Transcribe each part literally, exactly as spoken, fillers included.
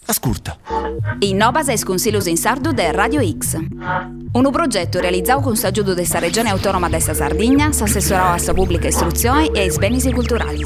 Ascolta. Innovas es Consiglios in Sardu de Radio X. Un progetto realizzato con s'aggiudo della Regione Autonoma de sa Sardegna, s'assessorò a sa pubblica istruzione e ai beni culturali.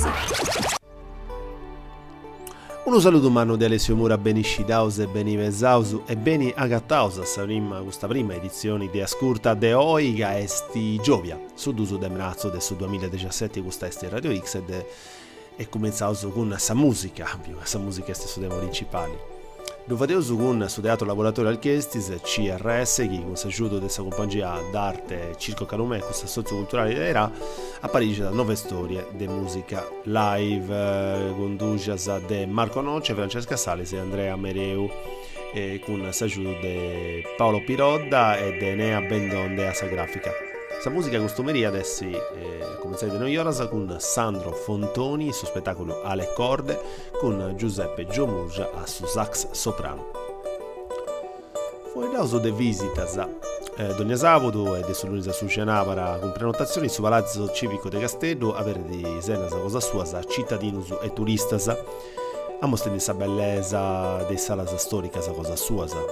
Un saluto umano di Alessio Mura, beni scidaus e beni vesaus e beni agattaus a questa prima edizione di Ascolta de Oiga esti Giovia, su d'uso de mrazzo del duemiladiciassette questa esti Radio X ed è e cominciamo con sa musica, sa musica stesso dei principali. Lo facevo con su Teatro Laboratorio Alchestis, C R S, che con l'aiuto della compagnia d'arte Circo Calumè, questa socioculturale era a Parigi da nove storie di musica live, conducias de Marco Noce, Francesca Sales e Andrea Mereu, e con l'aiuto di Paolo Pirodda e di Enea Bendonde a sa grafica. Sa musica costumeria adesso eh, cominciare da noi ora con Sandro Fontoni, il suo spettacolo alle corde, con Giuseppe Giomurgia a su sax soprano. Poi l'auso de visitas eh, Dogna Sabato e adesso lunedì su Cenavara con prenotazioni su Palazzo Civico de Castello, avere di senas cosa sua sa cittadinus e turistas a mostrare sa bellezza dei salas storica sa cosa sua sa.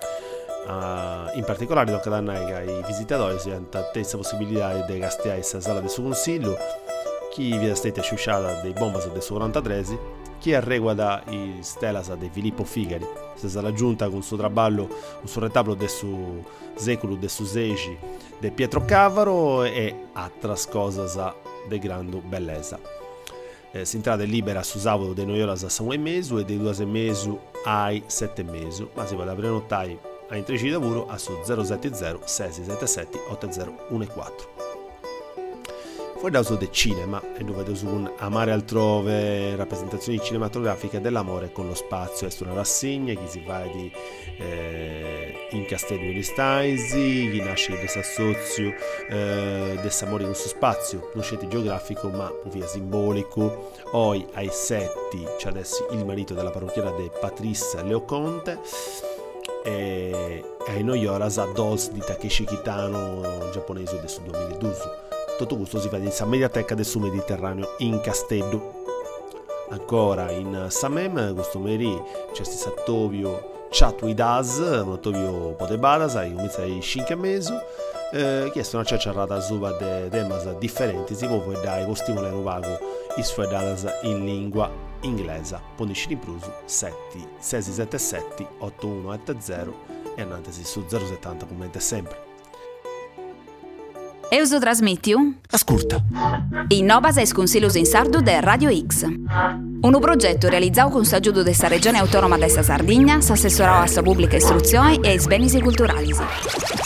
Uh, in particolare tocca da noi che ai visitatori si hanno stessa possibilità di gastare questa sala del suo consiglio, chi vi è stata sciusciata dei bombas del suo quarantatré, chi riguarda i stelas di Filippo Figari, si è raggiunta con il suo traballo, un suo retablo del suo secolo, del suo seci, di Pietro Cavaro e altre cose di grande bellezza. Eh, si entrata libera su sabato dei noi ore a Samuel Mesu e dei due mesi ai sette mesi, ma si va da prenotare a intrici di lavoro a su zero sette zero sei sette sette otto zero uno quattro. Fuori da uso del cinema e dove vedo su un Amare altrove, rappresentazioni cinematografiche dell'amore con lo spazio. È una rassegna che si fa di eh, in Castello di Staisi, chi nasce in questo assozio eh, dell'amore con suo spazio, non scelto geografico ma via simbolico. Poi ai setti c'è adesso il marito della parrucchiera di Patrice Leoconte e ai noi ora a Dolls di Takeshi Kitano, giapponese del duemiladue. Tutto questo si fa in sa mediateca del suo Mediterraneo in Castello. Ancora in Samem questo meri c'è stato Tovio Chatuidas, un Tovio Potebadas, che comincia ai cinque mesi, eh, che è una ciacciarrata suva de temas differenti, si può dare con stimolo vago isfredadas in lingua inglese. Ponisci in plus sette sei sette sette otto uno otto zero e andatesi su zero settanta commenta sempre. E uso trasmettiu? Ascolta. Innovas es Consiglios in Sardu de Radio X. Un progetto realizzato con s'aggiudo della Regione Autonoma de sa Sardegna, s'assessorò a sa pubblica istruzione e ai beni culturali.